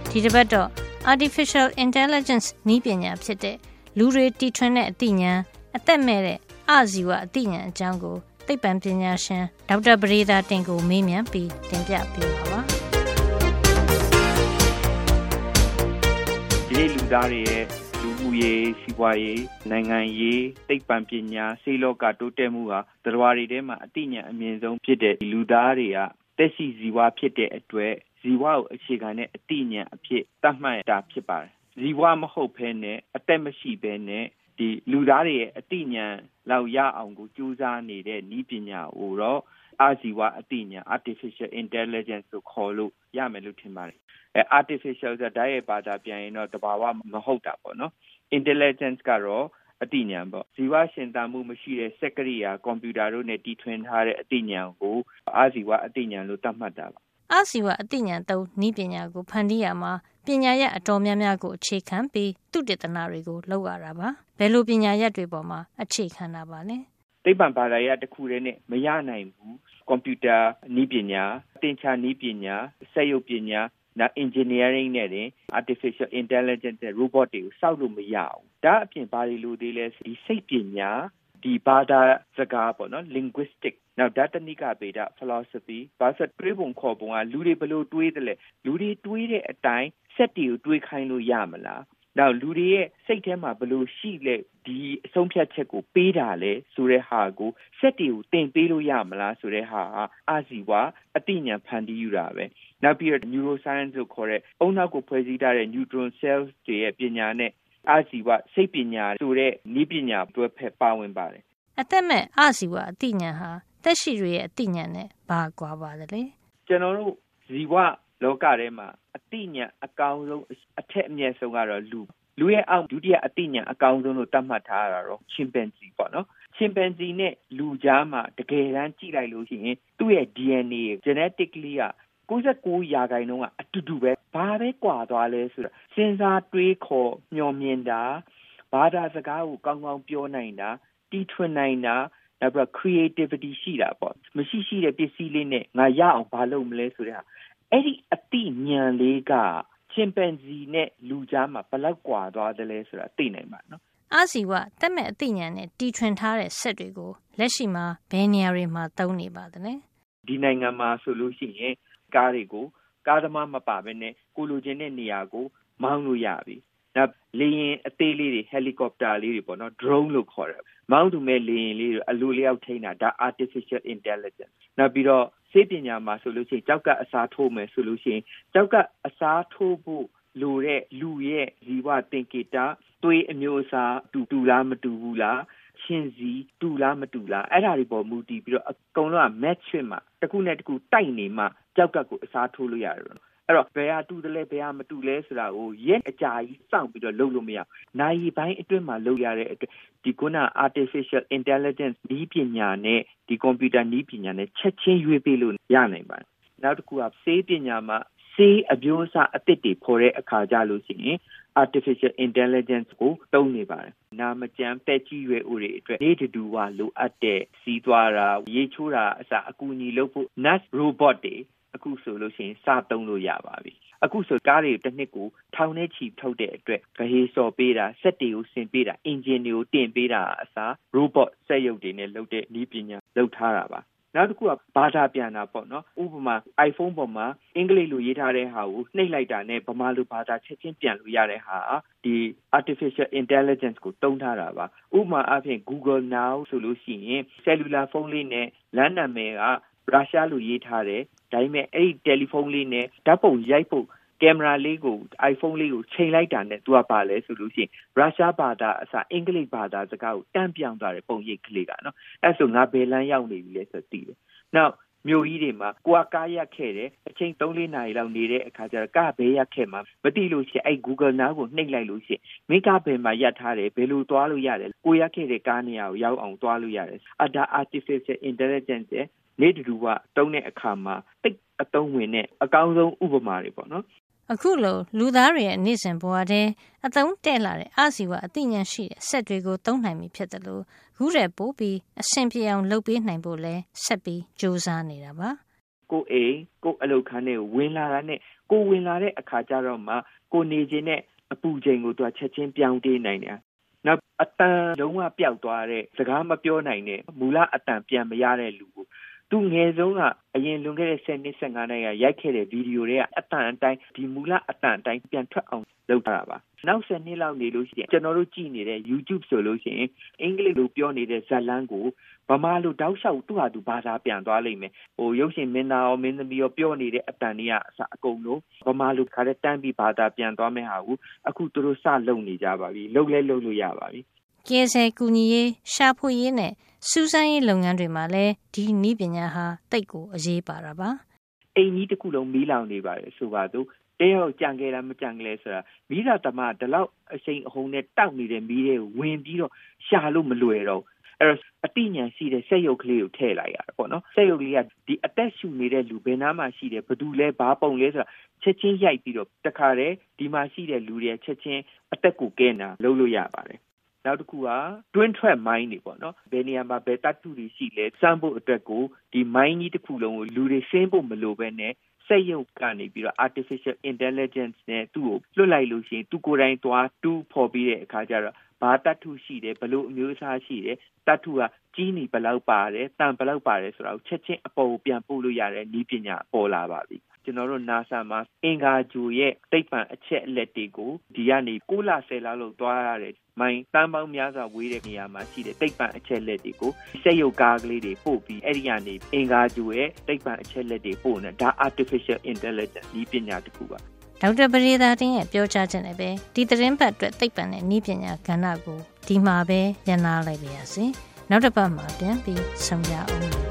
ဒီတစ်ပတ်တော့ Artificial Intelligence နည်းပညာဖြစ်တဲ့လူတွေတီထွင်တဲ့အသိဉာဏ်အသက်မဲ့တဲ့အဇီဝအသိဉာဏ်အကြောင်းကိုသိပ္ပံပညာရှင်ဒေါက်တာပဒေသာတင်ကိုမေးမြန်းပြီးတင်ပြပေးပါပါဒီနေ့လူသားတွေရဲ့လူမှုရေးစီးပွားရေးနိုင်ငံရေးသိပ္ပံပညာဆေးလောကတိုးတက်မှုဟာသတ္တဝါတွေထဲမှာအသိဉာဏ်အမြင့်ဆုံးဖြစ်တဲ့လူသားတွေကသက်ရှိဇီဝဖြစ်တဲ့အတွက်ဇီဝကိုအခြေခံတဲ့အသိဉာဏ်အဖြစ်သတ်မှတ်တာဖြစ်ပါတယ်ဇီဝမဟုတ်ဘဲနဲ့အသက်မရှိဘဲနဲ့ဒီလူသားတွေရဲ့အသိဉာဏ်လောက်ရအောင်ကိုကြိုးစားနေတဲ့နည်းပညာကိုတော့အဇီဝအသိဉာဏ် artificial intelligence ကိုခေါ်လို့ရမယ်လို့ထင်ပါတယ်artificial ဆိုတာဓာတ်ရဲ့ဘာသာပြန်ရင်တော့တဘာဝမဟုတ်တာပေါ့နော် intelligence ကတော့အသိဉာဏ်ပေါ့ဇီဝရှင်သန်မှုမရှိတဲ့စက်ကရိယာကွန်ပျူတာတို့နဲ့တီထွင်ထားတဲ့အသိဉာဏ်ကိုအဇီဝအသိဉာဏ်လို့သတ်မှတ်တာပါအဇီဝအသိဉာဏ်သုံးနည်းပညာကိုဖန်တီးရမှာပညာရပ်အတော်များများကိုအခြေခံပြီးသုတေသနတွေကိုလုပ်ရတာပါဘယ်လိုပညာရပ်တွေပေါ်မှာအခြေခံတာပါလဲသိပ္ပံဘာသာရပ်တစ်ခုတည်းနဲ့မရနိုင်ဘူးကွန်ပျူတာနည်းပညာသင်္ချာနည်းပညာစက်ရုပ်ပညာနောက် engineering နဲ့တင် artificial intelligence နဲ့ robot တွေကိုစောက်လို့မရဘူးဒါအပြင်ဘာတွေလိုသေးလဲဒီစိတ်ပညာဒီဘာသာစကားပေါ့နော် linguistic နောက်ဓာတ်တနိကဗေဒ philosophy ဘာသာတွေးပုံခေါ်ပုံကလူတွေဘယ်လိုတွေးတယ်လဲလူတွေတွေးတဲ့အတိုင်းစက်တွေကိုတွေးခိုင်းလို့ရမလားနောက်လူတွေရဲ့စိတ်ထဲမှာဘယ်လိုရှိလဲဒီအဆုံးဖြတ်ချက်ကိုပေးတာလဲဆိုတဲ့ဟာကိုစက်တွေကိုသင်ပေးလို့ရမလားဆိုတဲ့ဟာအဇီဝအသိဉာဏ်ဖန်တီးယူတာပဲနောက်ပြီးတော့ neuroscience ကိုခေါ်တဲ့အုံနောက်ကိုဖွဲ့စည်းထားတဲ့ neutron cells တွေရဲ့ပညာနဲ့အဇီဝစိတ်ပညာဆိုတဲ့နည်းပညာတွဲဖက်ပါဝင်ပါတယ်အသက်မဲ့အဇီဝအသိဉာဏ်ဟာသက်ရှိတွေရဲ့အသိဉာဏ်နဲ့ဘာကွာပါလဲကျွန်တော်တို့ဇီဝလောကထဲမှာအသိဉာဏ်အကောင်းဆုံးအထက်အမြတ်ဆုံးကတော့လူရဲ့အောက်ဒုတိယအသိဉာဏ်အကောင်းဆုံးလို့သတ်မှတ်ထားတာတော့ chimpanzee ပေါ့နော် chimpanzee နဲ့လူကြားမှာတကယ်တမ်းကြည့်လိုက်လို့ရှိရင်သူ့ရဲ့ DNA genetically က99%ကအတူတူပဲဘာပဲကွာသွားလဲဆိုတော့စဉ်းစားတွေးခေါ်မျှော်မြင်တာဘာသာစကားကိုကောင်းကောင်းပြောနိုင်တာတီထွင်နိုင်တာနောက်ပြီး creativity ရှိတာပေါ့မရှိတဲ့ပစ္စည်းလေးနဲ့ငါရအောင်ဘာလုပ်မလဲဆိုတဲ့အဲ့ဒီအသိဉာဏ်လေးကchimpanzee နဲ့လူကြားမှာဘယ်လောက်ကွာသွားတယ်လဲဆိုတာသိနိုင်ပါနော်အဇီဝတက်မဲ့အသိဉာဏ်နဲ့တီထွင်ထားတဲ့စက်တွေကိုလက်ရှိမှာဘယ်နေရာတွေမှာသုံးနေပါသလဲဒီနိုင်ငံမှာဆိုလို့ရှိရင်ကားတွေကိုကားသမားမပါဘဲနဲ့ကိုလိုချင်တဲ့နေရာကိုမောင်းလို့ရပြီနောက်လေယာဉ်အသေးလေးတွေ helicopter လေးတွေပေါ့နော် drone လို့ခေါ်တယ်မောင်းသူမဲ့လေယာဉ်လေးတွေအလိုလျောက်ထိန်းတာဒါ artificial intelligence နောက်ပြီးတော့ဆေးပညာမှာဆိုလို့ရှိရင်ကြောက်ကအစားထိုးမယ်ဆိုလို့ရှိရင်ကြောက်ကအစားထိုးဖို့လိုတဲ့လူရဲ့ဇီဝသင်္ကေတသွေးအမျိုးအစားတူလားမတူဘူးလားချင်းစီတူလားမတူလားအဲ့ဒါတွေပေါ်မူတည်ပြီးတော့အကုန်လုံးက match ဖြစ်မှာတစ်ခုနဲ့တစ်ခုတိုက်နေမှကြောက်ကကိုအစားထိုးလို့ရတယ်အဲ့တော့ဘယ်ဟာတူတယ်လဲဘယ်ဟာမတူလဲဆိုတာကိုရက်အကြာကြီးစောင့်ပြီးတော့လုပ်လို့မရဘူး။နာရီပိုင်းအတွင်းမှာလုပ်ရတဲ့အတွက်ဒီခုန artificial intelligence နည်းပညာနဲ့ဒီ computer နည်းပညာနဲ့ချက်ချင်းရွေးပေးလို့ရနိုင်ပါတယ်။နောက်တစ်ခုကဆေးပညာမှာဆေးအမျိုးအစားအသစ်တွေဖော်တဲ့အခါကြလို့ရှိရင် artificial intelligence ကိုသုံးနေပါတယ်။နာမကျန်းသက်ကြီးရွယ်အိုတွေအတွက်နေတူဝါလိုအပ်တဲ့စီးသွားတာရေချိုးတာအစအကူအညီလုပ်ဖို့ nurse robot တွေအခုဆိုလို့ရှိရင်စသုံးလို့ရပါပြီအခုဆိုကားတွေတစ်နှစ်ကိုထောင်နဲ့ချီထုတ်တဲ့အတွက်ဂဟေစော်ပေးတာစက်တွေကိုဆင်ပေးတာအင်ဂျင်တွေကိုတင်ပေးတာအစား robot စက်ရုပ်တွေနဲ့လုပ်တဲ့နည်းပညာလုပ်ထားတာပါနောက်တစ်ခုကဘာသာပြန်တာပေါ့နော်ဥပမာ iPhone ပေါ်မှာအင်္ဂလိပ်လိုရေးထားတဲ့ဟာကိုနှိပ်လိုက်တာနဲ့ဗမာလိုဘာသာချက်ချင်းပြန်လို့ရတဲ့ဟာဒီ artificial intelligence ကိုသုံးထားတာပါဥပမာအပြင် Google Now ဆိုလို့ရှိရင် cellular phone လေးနဲ့လမ်းနာမည်ကရုရှားလိုရေးထားတယ်ဒါပေမဲ့အဲ့ဒီတယ်လီဖုန်းလေးနဲ့ဓာတ်ပုံရိုက်ဖို့ကင်မရာလေးကို iPhone လေးကိုချိန်လိုက်တာနဲ့သူကပါလဲဆိုလို့ရှိရင်ရုရှားဘာသာအစားအင်္ဂလိပ်ဘာသာစကားကိုတန်းပြောင်းသွားတယ်ပုံရိပ်ကလေးကနော်အဲ့ဆိုငါဘယ်လမ်းရောက်နေပြီလဲဆိုသိတယ်နောက်မြို့ကြီးတွေမှာကိုကကားရက်ခဲ့တယ်အချိန် 3-4 နာရီလောက်နေတဲ့အခါကျတော့ကားဘယ်ရက်ခဲ့မှာမသိလို့ရှိရင်အဲ့ Google Now ကိုနှိပ်လိုက်လို့ရှိရင်မိကားဘယ်မှာရက်ထားတယ်ဘယ်လိုသွားလို့ရတယ်ကိုရက်ခဲ့တဲ့ကားနေရာကိုရောက်အောင်သွားလို့ရတယ်ဒါ artificial intelligence ရဲ့နေတူကတုံးတဲ့အခါမှာတိတ်အသုံးဝင်တဲ့အကောင်းဆုံးဥပမာတွေပေါ့နော်အခုလိုလူသားတွေရဲ့နေ့စဉ်ဘဝထဲအသုံးတဲ့လာတဲ့အဇီဝအသိဉာဏ်ရှိတဲ့စက်တွေကိုသုံးနိုင်ပြီဖြစ်တယ်လို့ခုတည်းပို့ပြီးအဆင်ပြေအောင်လုပ်ပေးနိုင်ဖို့လဲဆက်ပြီးကြိုးစားနေတာပါကိုအိမ်ကိုအလုတ်ခန်းနဲ့ဝင်လာတာနဲ့ကိုဝင်လာတဲ့အခါကျတော့မှကိုနေခြင်းနဲ့အပူချိန်ကိုသူကချက်ချင်းပြောင်းတေးနိုင်တယ်နောက်အတန်လုံးဝပျောက်သွားတဲ့စကားမပြောနိုင်တဲ့မူလအတန်ပြန်မရတဲ့လူကိုသူငယ်ဆုံးကအရင်လွန်ခဲ့တဲ့10နှစ်15နှစ်ကရိုက်ခဲ့တဲ့ဗီဒီယိုတွေကအတန်အတိုင်းဒီမူလအတန်အတိုင်းပြန်ထွက်အောင်လုပ်ထားတာပါနောက်10နှစ်လောက်နေလို့ရှိရင်ကျွန်တော်တို့ကြည့်နေတဲ့ YouTube ဆိုလို့ရှိရင်အင်္ဂလိပ်လိုပြောနေတဲ့ဇာတ်လမ်းကိုဗမာလိုတောက်လျှောက်သူ့ဟာသူဘာသာပြန်သွားလိမ့်မယ်ရုပ်ရှင်မင်းသားရောမင်းသမီးရောပြောနေတဲ့အတန်တွေကအကုန်လုံးဗမာလိုခါတဲ့တန်းပြီးဘာသာပြန်သွားမယ့်ဟာကိုအခုသူတို့စလုပ်နေကြပါပြီလုပ်လို့ရပါပြီကဲဆယ်ကူညီရေးရှာဖွေရေးနဲ့စူးစမ်းရေးလုပ်ငန်းတွေမှာလည်းဒီနည်းပညာဟာတိတ်ကိုအရေးပါတာပါအိမ်ကြီးတစ်ခုလုံးမီးလောင်နေပါတယ်ဆိုပါတော့တရားကြံခဲ့လားမကြံခဲ့လဲဆိုတာမိသားသမားဒီလောက်အချိန်အဟုန်နဲ့တောက်နေတဲ့မီးတွေကိုဝင်ပြီးတော့ရှာလို့မလွယ်တော့အဲ့တော့အတိညာရှိတဲ့စက်ရုပ်ကလေးကိုထည့်လိုက်ရတာပေါ့နော်စက်ရုပ်ကလေးကဒီအသက်ရှူနေတဲ့လူဘယ်နားမှာရှိတယ်ဘယ်သူလဲဘာပုံလဲဆိုတာချက်ချင်းရိုက်ပြီးတော့တခါတည်းဒီမှာရှိတဲ့လူတွေချက်ချင်းအသက်ကိုကဲနာလုပ်လို့ရပါတယ်နောက်တစ်ခုကတွင်းထွက်မိုင်းတွေပေါ့နော်ဘယ်နေရာမှာဘယ်တတ်တူတွေရှိလဲစမ်းဖို့အတွက်ကိုဒီမိုင်းကြီးတစ်ခုလုံးကိုလူတွေစင်းဖို့မလိုပဲနဲ့စက်ရုပ်ကနေပြီးတော့ artificial intelligence နဲ့သူ့ကိုလွှတ်လိုက်လို့ရှိရင်သူကိုယ်တိုင်သွားတူးဖော်ပြီးတဲ့အခါကျတော့ဘာတတ်ထုရှိတယ်ဘလို့အမျိုးအစားရှိတယ်တတ်ထုကကြီးနေဘလောက်ပါတယ်တန်ဘလောက်ပါတယ်ဆိုတာကိုချက်ချင်းအပေါ်ကိုပြန်ပို့လို့ရတဲ့နည်းပညာပေါ်လာပါပြီကျွန်တော်တို့ NASA မှာအင်္ဂါဂြိုလ်ရဲ့သိပ္ပံအချက်အလက်တွေကိုဒီကနေ6လ10လလောက်သွားရတယ်မိုင်းတန်းပေါင်းများစွာဝေးတဲ့နေရာမှာရှိတဲ့သိပ္ပံအချက်အလက်တွေကိုစက်ရုပ်ကားကလေးတွေပို့ပြီးအဲ့ဒီကနေအင်္ဂါဂြိုလ်ရဲ့သိပ္ပံအချက်အလက်တွေပို့နေဒါ artificial intelligence နည်းပညာတစ်ခုပါဒေါက်တာပရိသာတင်ရဲ့ပြောကြားချက်နဲ့ပဲဒီသတင်းပတ်အတွက်သိပ္ပံနဲ့နည်းပညာကဏ္ဍကိုဒီမှာပဲညှနာလိုက်ပါရစေနောက်တစ်ပတ်မှာပြန်ပြီးဆုံကြအောင်